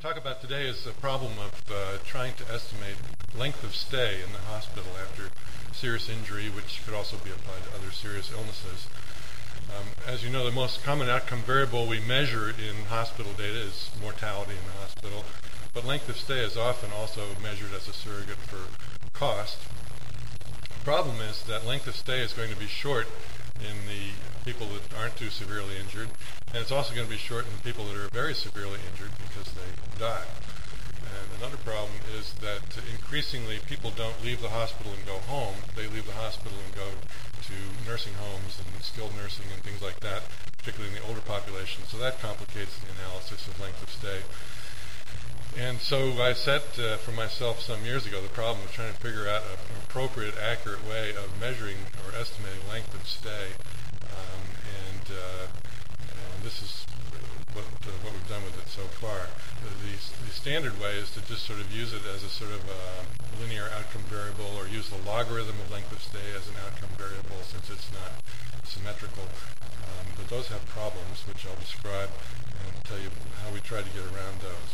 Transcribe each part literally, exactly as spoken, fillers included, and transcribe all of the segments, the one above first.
talk about today is the problem of uh, trying to estimate length of stay in the hospital after serious injury, which could also be applied to other serious illnesses. Um, as you know, the most common outcome variable we measure in hospital data is mortality in the hospital, but length of stay is often also measured as a surrogate for cost. The problem is that length of stay is going to be short in the people that aren't too severely injured, and it's also going to be short in the people that are very severely injured because they die. And another problem is that increasingly people don't leave the hospital and go home. They leave the hospital and go to nursing homes and skilled nursing and things like that, particularly in the older population. So that complicates the analysis of length of stay. And so I set uh, for myself some years ago the problem of trying to figure out an appropriate, accurate way of measuring or estimating length of stay. Um, and, uh, and this is what, uh, what we've done with it so far. The, the, the standard way is to just sort of use it as a sort of uh, linear outcome variable, or use the logarithm of length of stay as an outcome variable since it's not symmetrical. Um, but those have problems, which I'll describe and tell you how we try to get around those.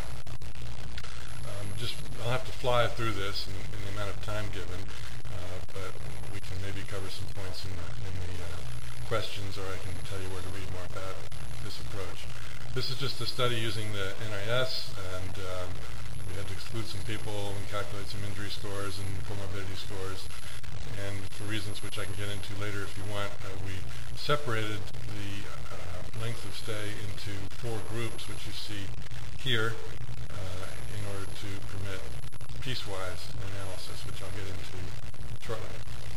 Um, just I'll have to fly through this in, in the amount of time given, uh, but we can maybe cover some points in the, in the uh, questions, or I can tell you where to read more about this approach. This is just a study using the N I S, and um, we had to exclude some people and calculate some injury scores and comorbidity scores. And for reasons which I can get into later if you want, uh, we separated the uh, length of stay into four groups, which you see here, uh, in order to permit piecewise analysis, which I'll get into shortly.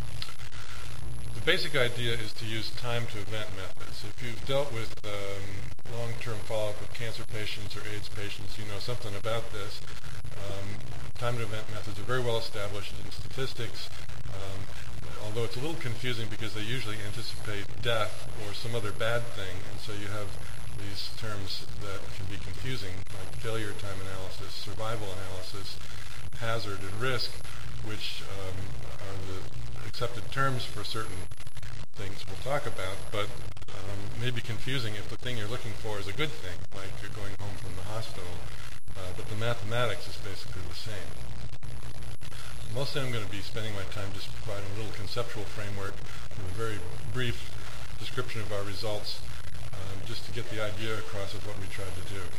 The basic idea is to use time-to-event methods. If you've dealt with um, long-term follow-up with cancer patients or AIDS patients, you know something about this. Um, time-to-event methods are very well established in statistics, um, although it's a little confusing because they usually anticipate death or some other bad thing, and so you have these terms that can be confusing, like failure time analysis, survival analysis, hazard, and risk, which um, are the accepted terms for certain things we'll talk about, but um, may be confusing if the thing you're looking for is a good thing, like you're going home from the hospital, uh, but the mathematics is basically the same. Mostly I'm going to be spending my time just providing a little conceptual framework with a very brief description of our results, um, just to get the idea across of what we tried to do.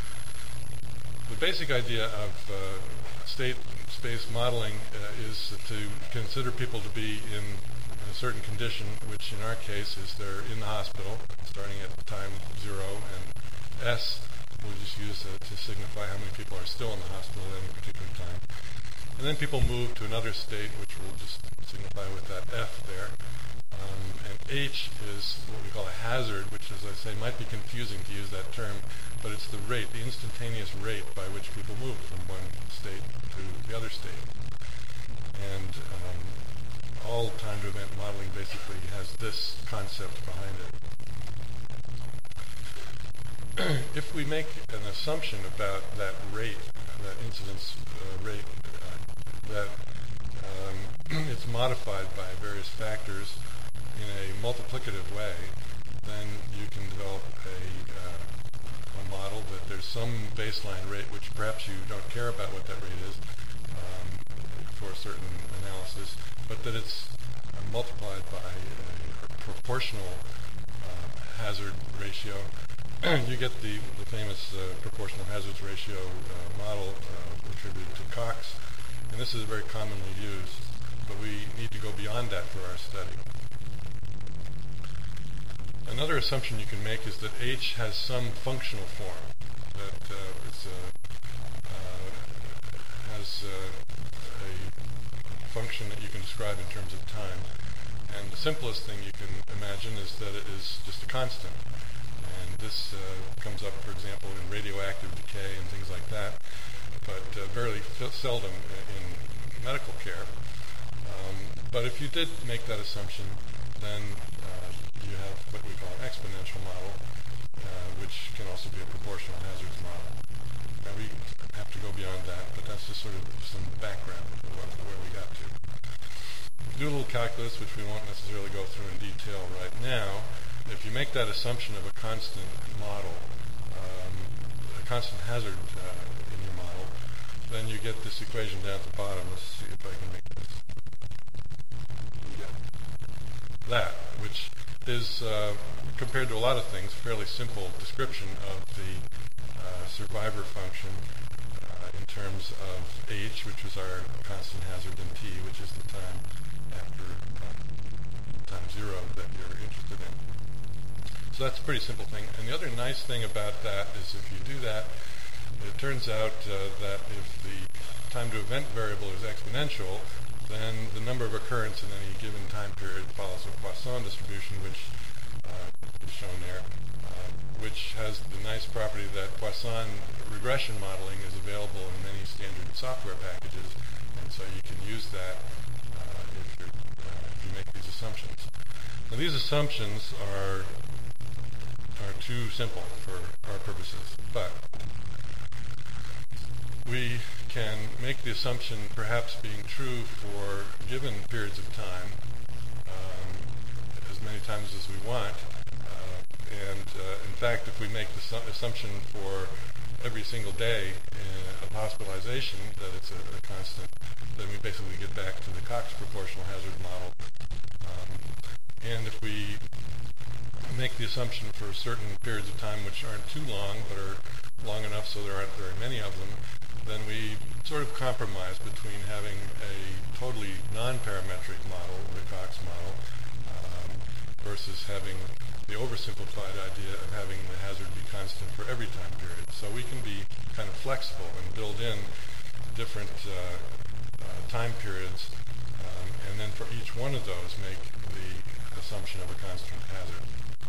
The basic idea of uh, state space modeling uh, is to consider people to be in a certain condition, which in our case is they're in the hospital, starting at time zero, and S we'll just use uh, to signify how many people are still in the hospital at any particular time. And then people move to another state, which we'll just signify with that F there. Um, and H is what we call a hazard, which, as I say, might be confusing to use that term, but it's the rate, the instantaneous rate by which people move from one state to the other state. And um, all time-to-event modeling basically has this concept behind it. If we make an assumption about that rate, that incidence uh, rate, uh, that um, it's modified by various factors in a multiplicative way, then you can develop a, uh, a model that there's some baseline rate, which perhaps you don't care about what that rate is um, for a certain analysis, but that it's uh, multiplied by a proportional uh, hazard ratio. You get the, the famous uh, proportional hazards ratio uh, model uh, attributed to Cox, and this is very commonly used, but we need to go beyond that for our study. Another assumption you can make is that H has some functional form, that uh, it's a, uh, has uh, a function that you can describe in terms of time. And the simplest thing you can imagine is that it is just a constant. And this uh, comes up, for example, in radioactive decay and things like that, but uh, very f- seldom in medical care. Um, but if you did make that assumption, then uh, you have what we call an exponential model, uh, which can also be a proportional hazards model. Now we have to go beyond that, but that's just sort of some background of what, where we got to. Do a little calculus, which we won't necessarily go through in detail right now. If you make that assumption of a constant model, um, constant hazard uh, in your model, then you get this equation down at the bottom. Let's see if I can make this. Yeah. That, which is, uh, compared to a lot of things, a fairly simple description of the uh, survivor function uh, in terms of h, which is our constant hazard, and t, which is the time after uh, time zero that you're interested in. So that's a pretty simple thing. And the other nice thing about that is if you do that, it turns out uh, that if the time to event variable is exponential, then the number of occurrence in any given time period follows a Poisson distribution, which uh, is shown there, uh, which has the nice property that Poisson regression modeling is available in many standard software packages, and so you can use that uh, if, you're, uh, if you make these assumptions. Now these assumptions are are too simple for our purposes, but we can make the assumption perhaps being true for given periods of time um, as many times as we want. Uh, and uh, in fact, if we make the su- assumption for every single day uh, of hospitalization that it's a, a constant, then we basically get back to the Cox proportional hazard model. Um, and if we make the assumption for certain periods of time which aren't too long but are long enough so there aren't very many of them, then we sort of compromise between having a totally non-parametric model, the Cox model, um, versus having the oversimplified idea of having the hazard be constant for every time period. So we can be kind of flexible and build in different uh, uh, time periods, um, and then for each one of those make the assumption of a constant hazard.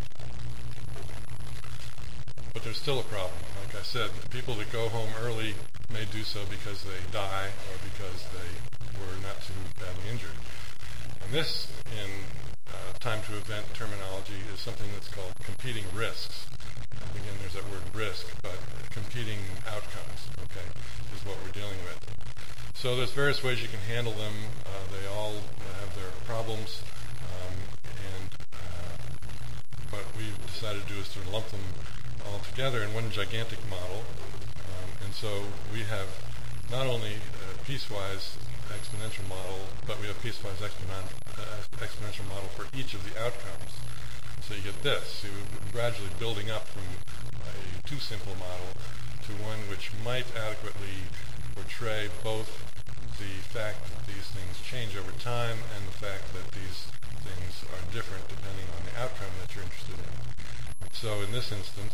But there's still a problem. Like I said, people that go home early may do so because they die or because they were not too badly injured. And this, in uh, time-to-event terminology, is something that's called competing risks. And again, there's that word risk, but competing outcomes, okay, is what we're dealing with. So there's various ways you can handle them. Uh, they all have their problems, um, and uh, what we've decided to do is to lump them all together in one gigantic model. Um, and so we have not only a piecewise exponential model, but we have piecewise expon- uh, exponential model for each of the outcomes. So you get this. So you're gradually building up from a too simple model to one which might adequately portray both the fact that these things change over time and the fact that these things are different depending on the outcome that you're interested in. So in this instance,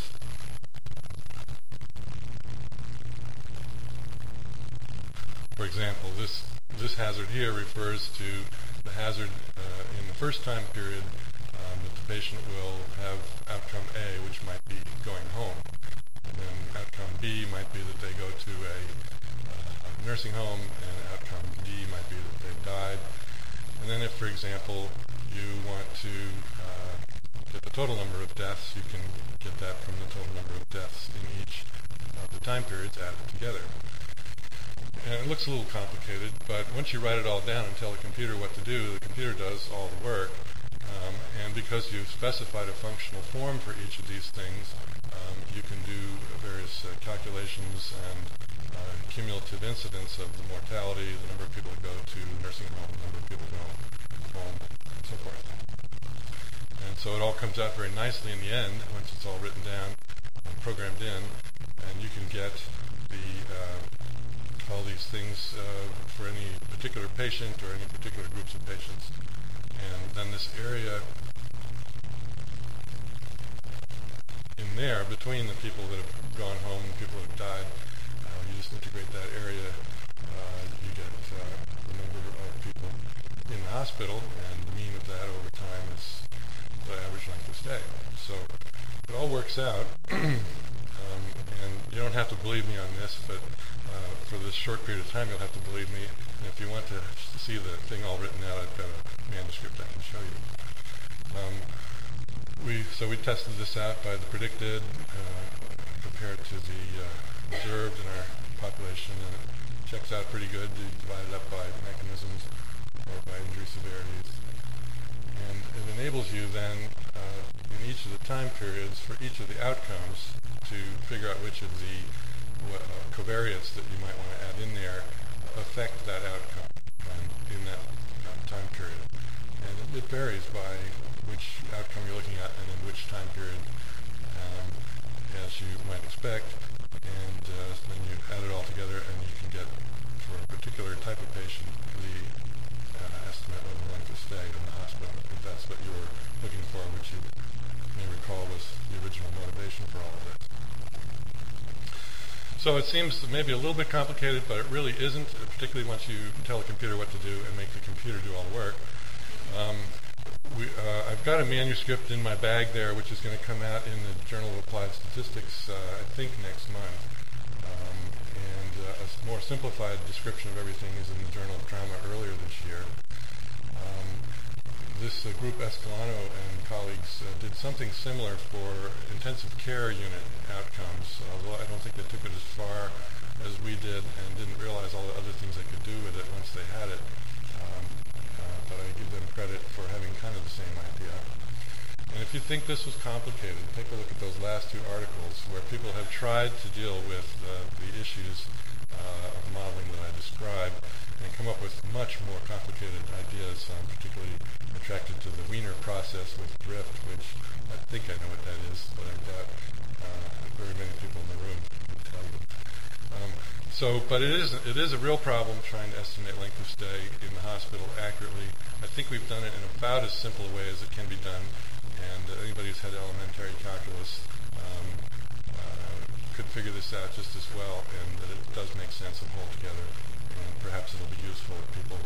for example, this this hazard here refers to the hazard uh, in the first time period um, that the patient will have outcome A, which might be going home. And then outcome B might be that they go to a, uh, a nursing home, and outcome D might be that they've died. And then if, for example, you want to uh, get the total number of deaths, you can get that from the total number of deaths in each of the time periods added together. And it looks a little complicated, but once you write it all down and tell the computer what to do, the computer does all the work. Um, and because you've specified a functional form for each of these things, um, you can do various uh, calculations and uh, cumulative incidence of the mortality, the number of people who go to nursing home, the number of people who go home, and so forth. And so it all comes out very nicely in the end, once it's all written down and programmed in, and you can get the uh, all these things uh, for any particular patient or any particular groups of patients. And then this area in there, between the people that have gone home and people that have died, uh, you just integrate that area, uh, you get uh, the number of people in the hospital, and the mean of that over time is the average length of stay. So it all works out, um, and you don't have to believe me on this, but uh, for this short period of time you'll have to believe me. And if you want to see the thing all written out, I've got a manuscript I can show you. Um, we so we tested this out by the predicted uh, compared to the uh, observed in our population, and it checks out pretty good. You divide it up by mechanisms or by injury severities. And it enables you then, uh, in each of the time periods for each of the outcomes to figure out which of the uh, covariates that you might want to add in there affect that outcome um, in that um, time period. And it, it varies by which outcome you're looking at and in which time period, um, as you might expect. And uh, then you add it all together and you can get, for a particular type of patient, the uh, estimate of the length of stay in the hospital, if that's what you were looking for, which you may recall was the original motivation for all of this. So it seems maybe a little bit complicated, but it really isn't, particularly once you tell the computer what to do and make the computer do all the work. Um, we, uh, I've got a manuscript in my bag there, which is going to come out in the Journal of Applied Statistics, uh, I think, next month. Um, and uh, a more simplified description of everything is in the Journal of Trauma earlier this year. Um, this uh, group, Escalano and colleagues, uh, did something similar for intensive care unit outcomes, although I don't think they took it as far as we did and didn't realize all the other things they could do with it once they had it. Um, uh, but I give them credit for having kind of the same idea. And if you think this was complicated, take a look at those last two articles where people have tried to deal with uh, the issues uh, of modeling that I described and come up with much more complicated ideas. I'm particularly attracted to the Wiener process with drift, which I think I know what that is, but I doubt uh, very many people in the room can tell you. Um, so, but it is it is a real problem trying to estimate length of stay in the hospital accurately. I think we've done it in about as simple a way as it can be done, and uh, anybody who's had elementary calculus um, uh, could figure this out just as well, and that it does make sense and hold together. And perhaps it'll be useful if people